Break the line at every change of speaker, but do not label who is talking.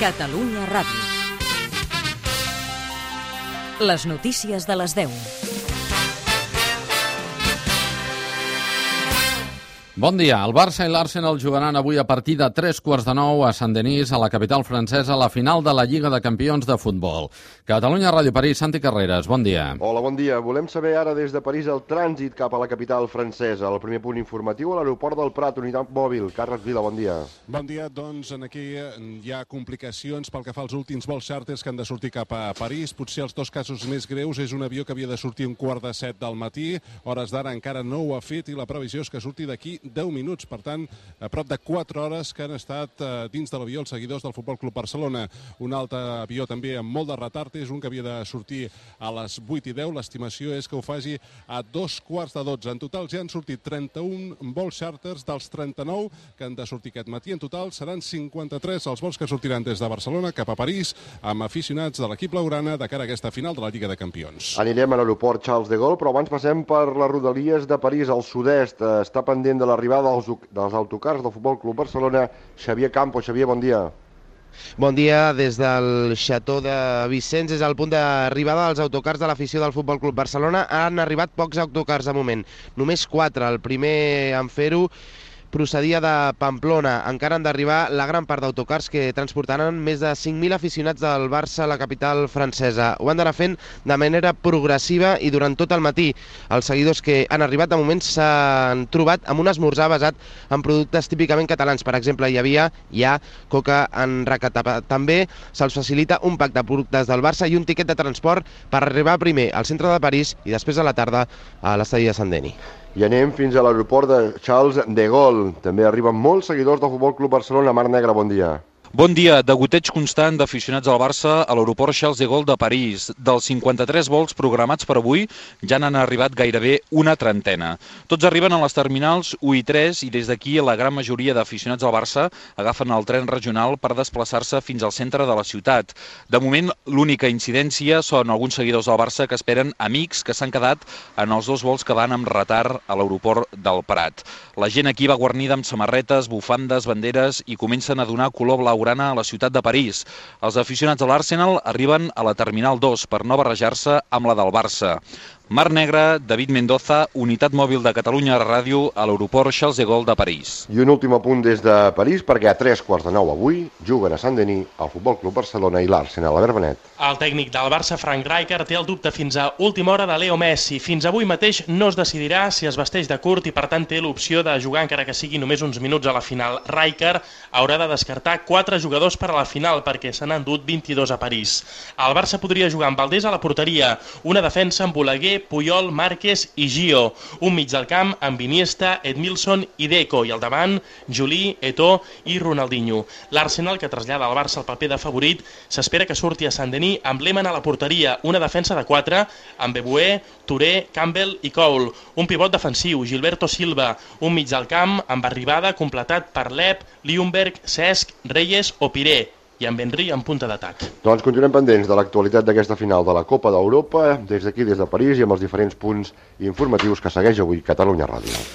Catalunya Ràdio. Les notícies de les 10.
Bon dia. El Barça i l'Arsenal jugaran avui a partir de 8:45 a Saint-Denis, a la capital francesa, la final de la Lliga de Campions de futbol. Catalunya Ràdio París, Santi Carreras, bon dia.
Hola, bon dia. Volem saber ara des de París el trànsit cap a la capital francesa. El primer punt informatiu a l'aeroport del Prat, unitat mòbil. Carles Vila, bon dia.
Bon dia. Doncs aquí hi ha complicacions pel que fa als últims vols xàrters que han de sortir cap a París. Potser els dos casos més greus és un avió que havia de sortir 6:45 del matí. Hores d'ara encara no ho ha fet i la previsió és que surti d'aquí 10 minuts, per tant, a prop de 4 hores que han estat dins de l'avió els seguidors del Futbol Club Barcelona. Un altre avió també amb molt de retard és un que havia de sortir a les 8:10. L'estimació és que ho faci a 2:15. En total ja han sortit 31 vols xàrters dels 39 que han de sortir aquest matí. En total seran 53 els vols que sortiran des de Barcelona cap a París amb aficionats de l'equip blaugrana de cara a aquesta final de la Lliga de Campions.
Anirem a l'aeroport Charles de Gaulle, però abans passem per les rodalies de París, al sud-est. Està pendent de l'arribada dels autocars del Futbol Club Barcelona. Xavier Campos. Xavier, bon dia.
Bon dia, des del Chateau de Vicenç, és el punt d'arribada dels autocars de l'afició del Futbol Club Barcelona. Han arribat pocs autocars de moment, només 4. El primer en fer-ho procedia de Pamplona. Encara han d'arribar la gran part d'autocars que transportaran més de 5.000 aficionats del Barça a la capital francesa. Ho han d'anar fent de manera progressiva i durant tot el matí. Els seguidors que han arribat de moment s'han trobat amb un esmorzar basat en productes típicament catalans. Per exemple, hi ha coca en recata. També se'ls facilita un pack de productes del Barça i un tiquet de transport per arribar primer al centre de París i després a la tarda a l'estadi de Saint-Denis.
I anem fins a l'aeroport de Charles de Gaulle. També arriben molts seguidors del Futbol Club Barcelona. Mar Negra, bon dia.
Bon dia. Degoteig constant d'aficionats al Barça a l'aeroport Charles de Gaulle de París. Dels 53 vols programats per avui ja n'han arribat gairebé una trentena. Tots arriben a les terminals 1 i 3 i des d'aquí la gran majoria d'aficionats al Barça agafen el tren regional per desplaçar-se fins al centre de la ciutat. De moment, l'única incidència són alguns seguidors del Barça que esperen amics que s'han quedat en els dos vols que van amb retard a l'aeroport del Prat. La gent aquí va guarnida amb samarretes, bufandes, banderes i comencen a donar color blaugrana a la ciutat de París. Els aficionats de l'Arsenal arriben a la Terminal 2 per no barrejar-se amb la del Barça. Mar Negra, David Mendoza, unitat mòbil de Catalunya Ràdio a l'aeroport Charles de Gaulle de París.
I un últim apunt des de París, perquè a 8:45 avui juguen a Saint-Denis el Futbol Club Barcelona i l'Arsenal. Albert Benet.
El tècnic del Barça, Frank Rijkaard, té el dubte fins a última hora de Leo Messi. Fins avui mateix no es decidirà si es vesteix de curt i per tant té l'opció de jugar encara que sigui només uns minuts a la final. Rijkaard haurà de descartar 4 jugadors per a la final perquè se n'han dut 22 a París. El Barça podria jugar amb Valdés a la porteria, una defensa amb Oleguer, Puyol, Márquez i Gio, un mig del camp amb Iniesta, Edmilson i Deco, i al davant Juli, Eto'o i Ronaldinho. L'Arsenal, que trasllada al Barça el paper de favorit, s'espera que surti a Saint-Denis amb Lehmann a la porteria, una defensa de 4 amb Eboué, Touré, Campbell i Cole, un pivot defensiu, Gilberto Silva, un mig del camp amb Arribada completat per Lep, Ljungberg, Cesc, Reyes o Piré, i amb Henry en punta d'atac.
Doncs continuem pendents de l'actualitat d'aquesta final de la Copa d'Europa, des d'aquí, des de París, i amb els diferents punts informatius que segueix avui Catalunya Ràdio.